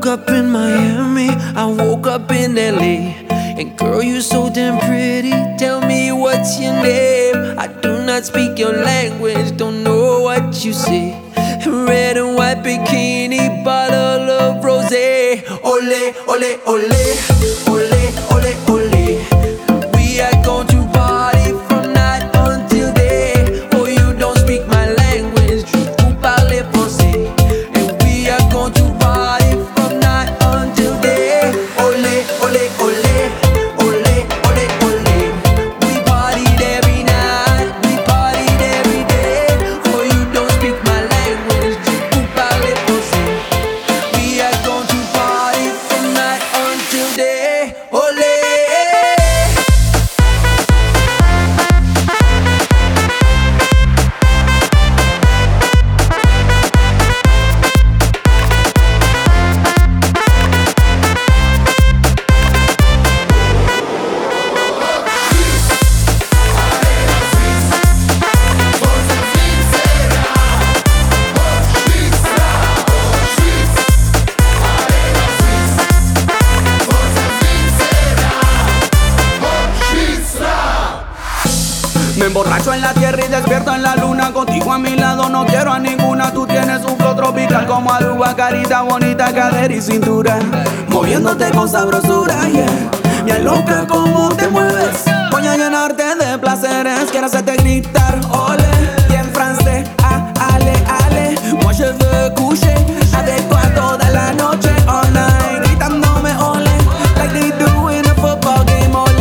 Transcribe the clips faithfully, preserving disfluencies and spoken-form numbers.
woke up in Miami, I woke up in L A. And girl, you so damn pretty, tell me what's your name. I do not speak your language, don't know what you say. Red and white bikini, bottle of rosé. Ole, ole, ole, ole, ole, ole. We are going to party from night until day. Oh, you don't speak my language, vous parlez français. And we are going to party from night until day. Ole, ole, ole, ole, ole, ole. We partied every night, we partied every day. Oh, you don't speak my language, vous parlez français. We are going to party from night until day. Ole. Me emborracho en la tierra y despierto en la luna. Contigo a mi lado no quiero a ninguna. Tú tienes un flow tropical como Aruba, carita bonita, cadera y cintura. Moviéndote con sabrosura, yeah. Bien loca como te mueves. Voy a llenarte de placeres. Quiero hacerte gritar, ole. Y en francés, ah, ale, ale. Moi je veux coucher avec toi toda la noche, all night. Gritándome ole, like they do in a football game, ole.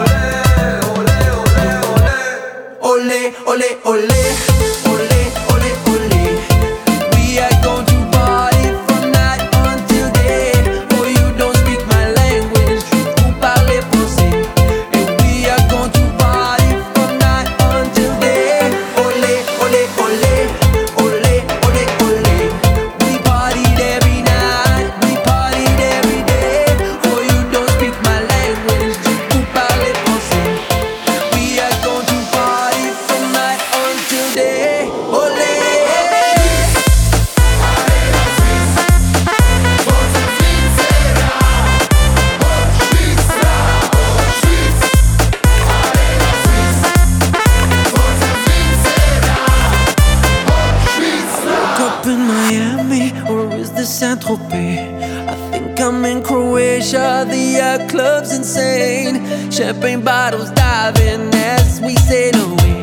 Ole, ole, ole, ole, ole, ole. We are going to party from night until day. Oh, you don't speak my language, vous parlez français. And we are going to party from night until day. Ole, ole, ole, ole, ole, ole. We partied every night, we partied every day. Oh, you don't speak my language, vous parlez français. We are going to party from night until day. Ole. Woke up in Miami, or is this Saint-Tropez? I think I'm in Croatia, the yacht club's insane. Champagne bottles diving as we sail away.